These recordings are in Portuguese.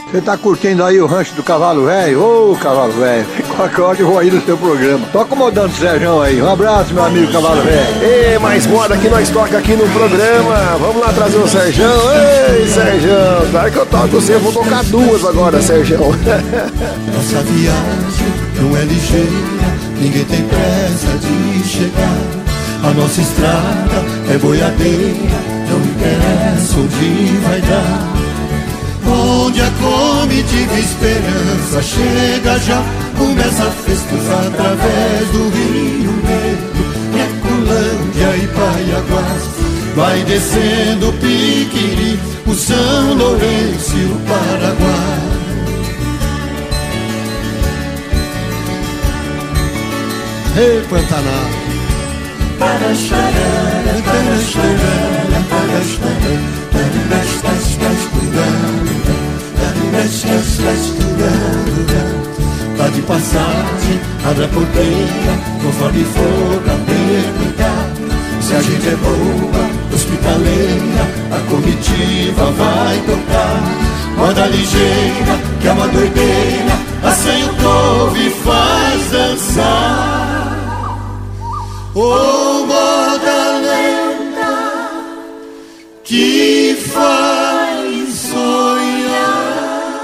Você tá curtindo aí o rancho do Cavalo Velho? Ô, Cavalo Velho, qualquer hora eu vou aí no seu programa. Tô acomodando o Sérgio aí. Um abraço, meu amigo Cavalo Velho. Ei, mais moda que nós toca aqui no programa. Vamos lá trazer o Sérgio. Ei, Sérgio, claro que eu toco você, eu vou tocar duas agora, Sérgio. Nossa viagem não é ligeira, ninguém tem pressa de chegar. A nossa estrada é boiadeira, não interessa onde vai dar. Onde a comitiva esperança chega já, começa a festejar através do Rio Negro, Ecolândia e Paiaguás. Vai descendo o Piquiri, o São Lourenço e o Paraguai. Ei, Pantanal. Tá de passagem, abre a porteira, conforme for pra perguntar. Se a gente é boa, hospitaleira, a comitiva vai tocar. Moda ligeira, que é uma doideira, assim o povo e faz dançar. Oh, moda lenta, que faz sonhar.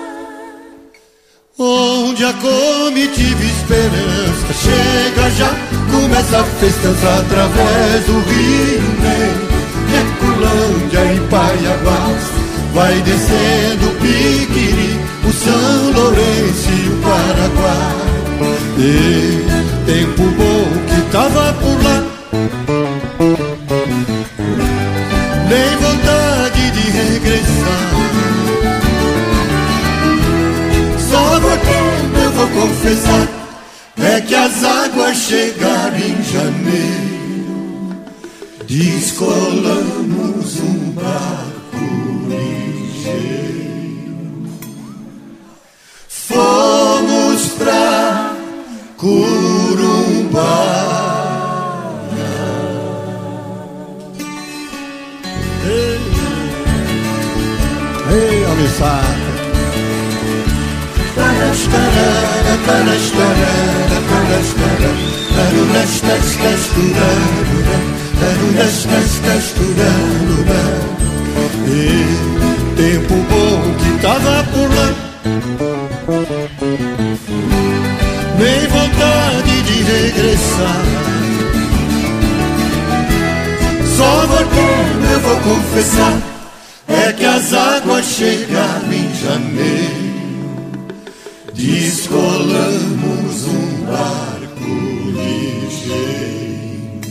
Onde a comitiva esperança chega já, começa a festança através do Rio Negro, Ecolândia e Paiaguás. Vai descendo o Piquiri, o São Lourenço e o Paraguai. E tempo bom que tava por lá, nem vontade de regressar. Só voltando eu vou confessar, é que as águas chegaram em janeiro. Descolamos um barco ligeiro, fomos pra Corumbá. Ei, Alissata. E tempo bom que tava por lá, nem vontade de regressar. Só voltando eu vou confessar, é que as águas chegaram em janeiro. Descolamos um barco ligeiro,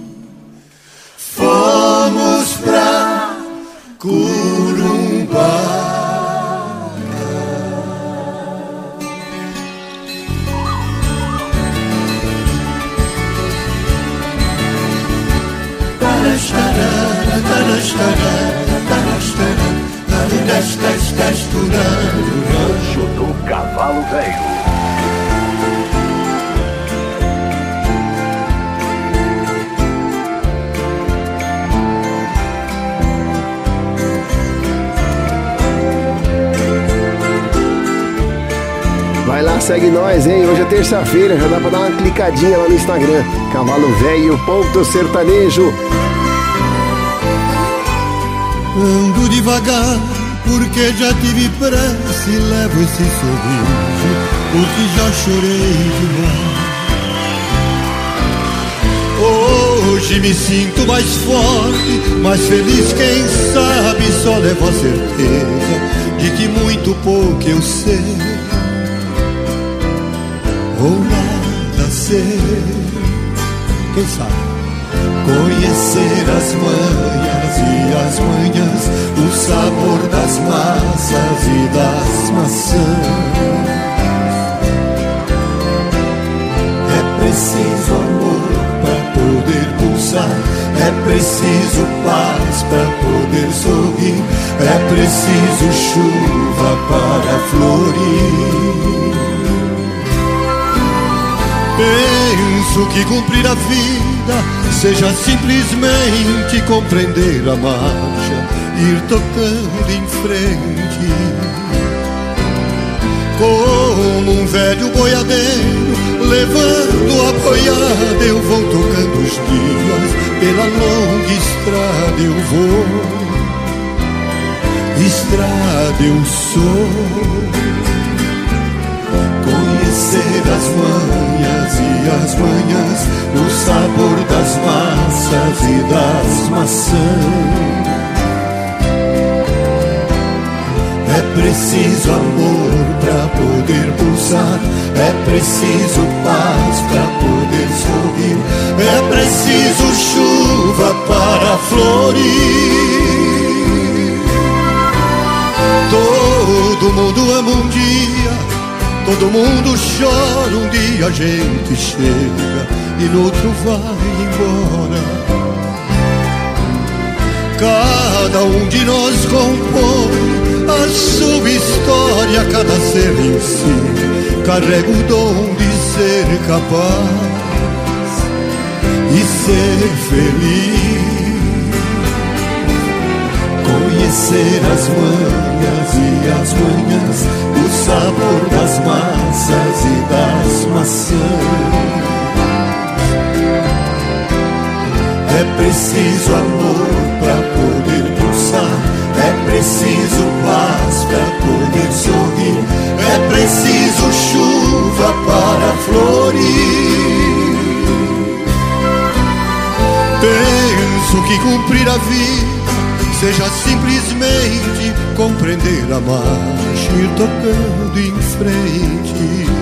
fomos pra Corumbá. Rancho do Cavalo Velho. Vai lá, segue nós, hein? Hoje é terça-feira, já dá pra dar uma clicadinha lá no Instagram. cavalovelho.sertanejo. Ando devagar, porque já tive pressa e levo esse sorriso, porque já chorei demais. Hoje me sinto mais forte, mais feliz, quem sabe só levo a certeza de que muito pouco eu sei, ou nada sei. Quem sabe? Conhecer as manhas e as manhãs, o sabor das massas e das maçãs. É preciso amor para poder pulsar, é preciso paz para poder sorrir, é preciso chuva para florir. Penso que cumprir a vida seja simplesmente compreender a marcha, ir tocando em frente. velho boiadeiro, levando a boiada, eu vou tocando os dias, pela longa estrada eu vou. Estrada eu sou, conhecer as manhas e as manhãs, o sabor das massas e das maçãs. É preciso amor pra poder pulsar, é preciso paz pra poder sorrir, é preciso chuva para florir. Todo mundo ama um dia, todo mundo chora um dia, a gente chega e no outro vai embora. Cada um de nós compõe a sua história, cada ser em si carrega o dom de ser capaz e ser feliz. Conhecer as manhas e as manhãs, o sabor das massas e das maçãs. É preciso amor pra poder pulsar, é preciso paz pra poder sorrir, é preciso chuva para florir. Penso que cumprir a vida seja simplesmente compreender a marcha e ir tocando em frente.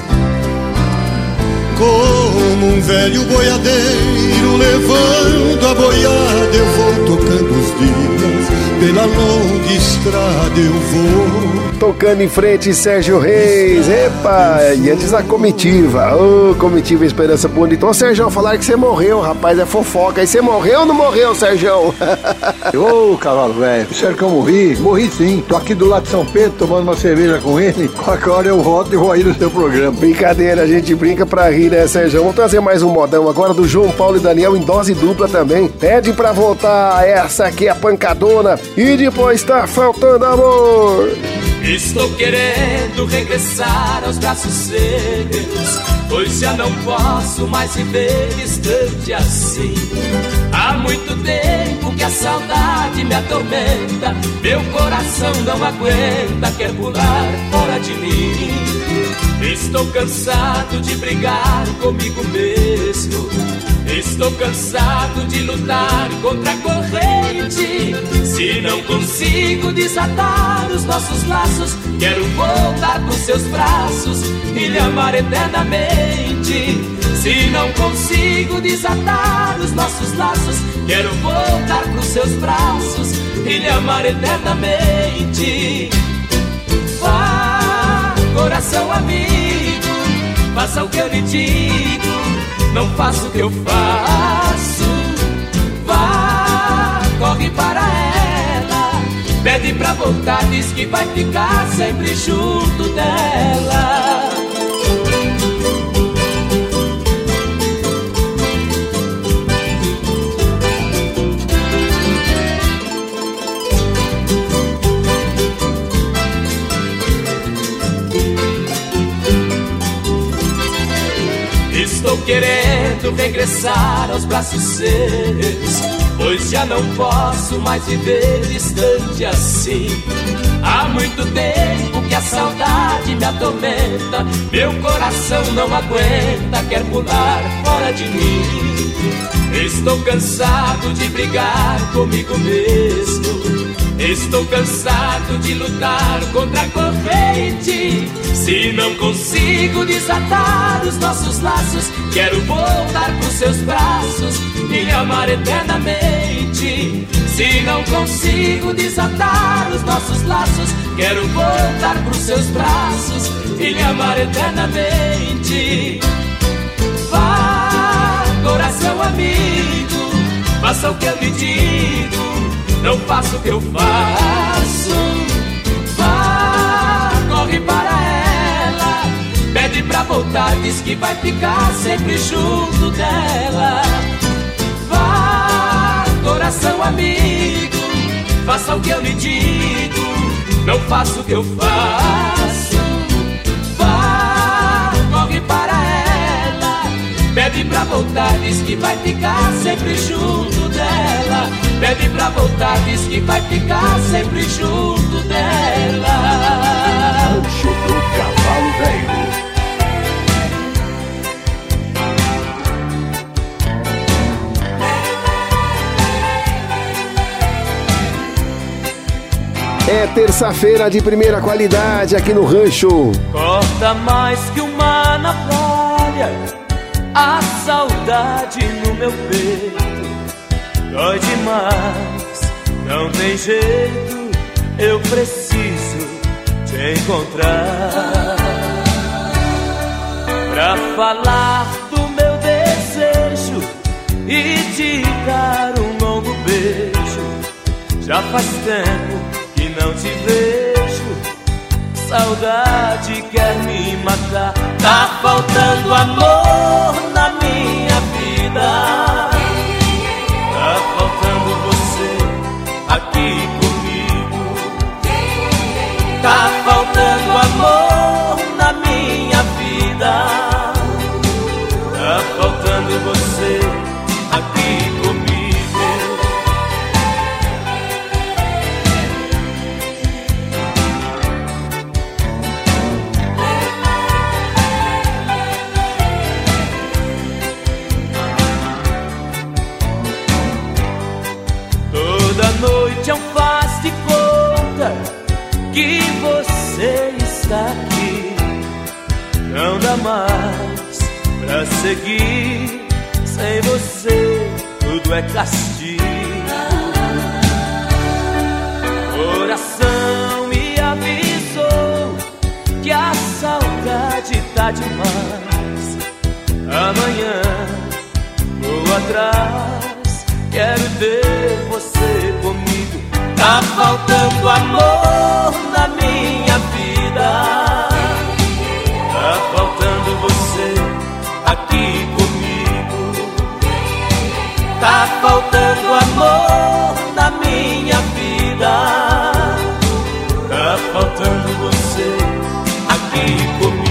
Como um velho boiadeiro, levando a boiada, eu vou tocando os dias, pela longa estrada eu vou. Tocando em frente, Sérgio Reis. Epa, e antes a comitiva. Ô, comitiva Esperança Bonita. Ô, Sérgio, falaram que você morreu, rapaz, é fofoca. E você morreu ou não morreu, Sérgio? Ô, cavalo velho, sério que eu morri? Morri sim. Tô aqui do lado de São Pedro, tomando uma cerveja com ele. Qualquer hora eu volto e vou aí no seu programa. Brincadeira, a gente brinca pra rir, né, Sérgio? Vamos trazer mais um modão agora do João Paulo e Daniel em dose dupla também. Pede pra voltar, essa aqui é a pancadona. E depois tá faltando amor. Estou querendo regressar aos braços seus, pois já não posso mais viver distante assim. Há muito tempo que a saudade me atormenta, meu coração não aguenta, quer pular fora de mim. Estou cansado de brigar comigo mesmo, estou cansado de lutar contra a corrente. Se não consigo desatar os nossos laços, quero voltar pros seus braços e lhe amar eternamente. Se não consigo desatar os nossos laços, quero voltar pros seus braços e lhe amar eternamente. Vá, coração amigo, faça o que eu lhe digo, não faça o que eu faço. Vá, corre para ela, pede pra voltar, diz que vai ficar sempre junto dela. Estou querendo regressar aos braços seus, pois já não posso mais viver distante assim. Há muito tempo que a saudade me atormenta, meu coração não aguenta, quer pular fora de mim. Estou cansado de brigar comigo mesmo, estou cansado de lutar contra a corrente. Se não consigo desatar os nossos laços, quero voltar pros seus braços e lhe amar eternamente. Se não consigo desatar os nossos laços, quero voltar pros seus braços e lhe amar eternamente. Vá, coração amigo, faça o que eu lhe digo, não faça o que eu faço. Vá, corre para ela, pede pra voltar, diz que vai ficar sempre junto dela. Vá, coração amigo, faça o que eu lhe digo, não faça o que eu faço. Vá, voltar, diz que vai ficar sempre junto dela. Pede pra voltar, diz que vai ficar sempre junto dela. Rancho do Cavalo Velho. É terça-feira de primeira qualidade aqui no Rancho. Corta mais que uma navalha a saudade no meu peito. Dói demais, não tem jeito, eu preciso te encontrar pra falar do meu desejo e te dar um longo beijo. Já faz tempo que não te vejo, saudade quer me matar. Tá faltando amor na minha vida, tá faltando você aqui comigo. Tá faltando amor na minha vida, tá faltando você aqui comigo. Toda noite é um faz de conta que você está aqui. Não dá mais pra seguir, sem você tudo é castigo. Coração me avisou que a saudade tá demais. Amanhã vou atrás, quero ter você comigo. Tá faltando amor na minha vida, tá faltando você aqui comigo. Tá faltando amor na minha vida, tá faltando você aqui comigo.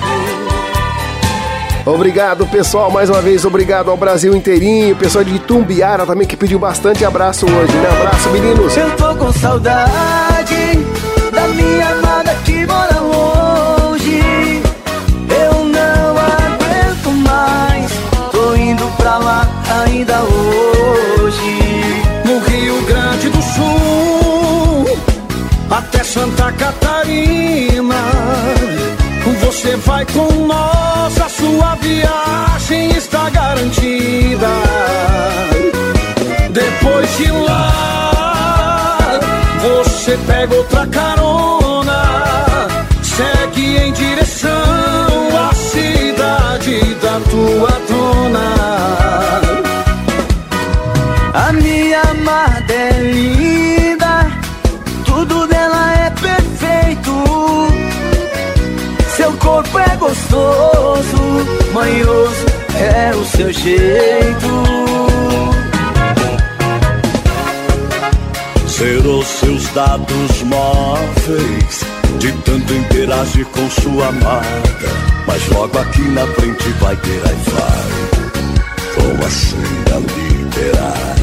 Obrigado, pessoal, mais uma vez, obrigado ao Brasil inteirinho. Pessoal de Itumbiara também que pediu bastante abraço hoje, né? Abraço, meninos. Eu tô com saudade da minha amada que mora longe. Eu não aguento mais, tô indo pra lá ainda hoje. No Rio Grande do Sul até Santa Catarina, você vai com nós, a sua viagem está garantida. Depois de lá, você pega outra carona, segue em direção à cidade da tua dona. A minha amada é linda, tudo dela é perfeito. Seu corpo é gostoso, manhoso é o seu jeito. Zerou seus dados móveis de tanto interagir com sua amada, mas logo aqui na frente vai ter Wi-Fi com a senha liberada.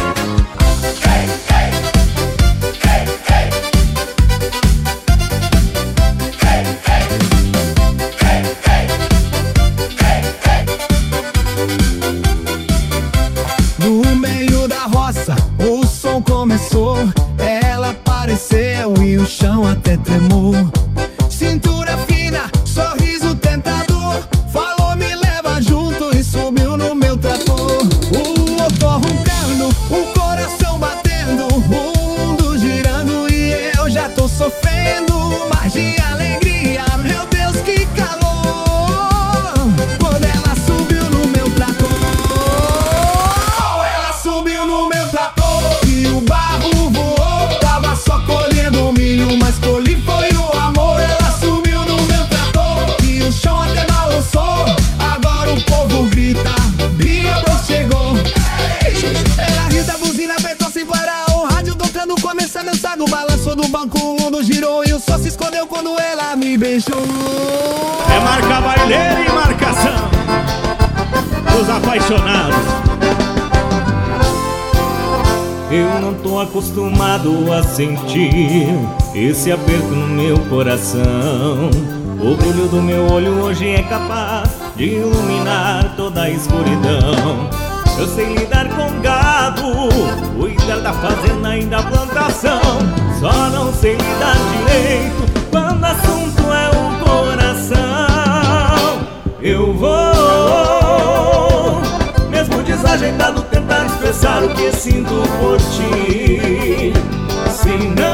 No meio da roça, o som começou, ela apareceu e o chão até tremou. Cintura fina, sorriso tentador, falou me leva junto e subiu no meu trator. O motor roncando, o coração batendo, o mundo girando e eu já tô sofrendo. Mas de alegria, meu Deus, que calor, quando ela subiu no meu trator. Ela subiu no meu trator e o barro voou. Tava só colhendo milho, mas colhi foi o amor. Ela subiu no meu trator e o chão até balançou. Agora o povo grita, Bia Bros chegou. Ela ri da buzina, apertou sem parar o rádio tocando, começa a dançar no balanço do banco. O mundo girou e o sol se escondeu quando ela me beijou. É marca baileira e marcação. dos apaixonados. Eu não tô acostumado a sentir esse aperto no meu coração. O brilho do meu olho hoje é capaz de iluminar toda a escuridão. Eu sei lidar com gado, cuidar da fazenda e da plantação. Só não sei lidar direito quando o assunto é o coração. Eu vou, mesmo desajeitado, tentar expressar o que sinto por ti. Se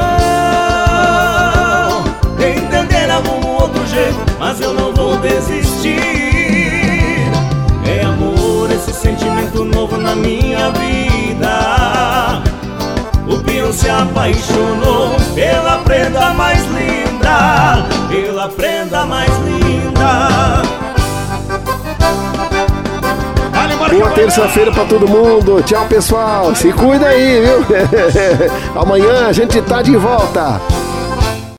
não entender algum outro jeito, mas eu não vou desistir. É amor, esse sentimento novo na minha vida. O peão se apaixonou pela prenda mais linda, pela prenda mais linda. Boa terça-feira pra todo mundo. Tchau, pessoal. Se cuida aí, viu? Amanhã a gente tá de volta.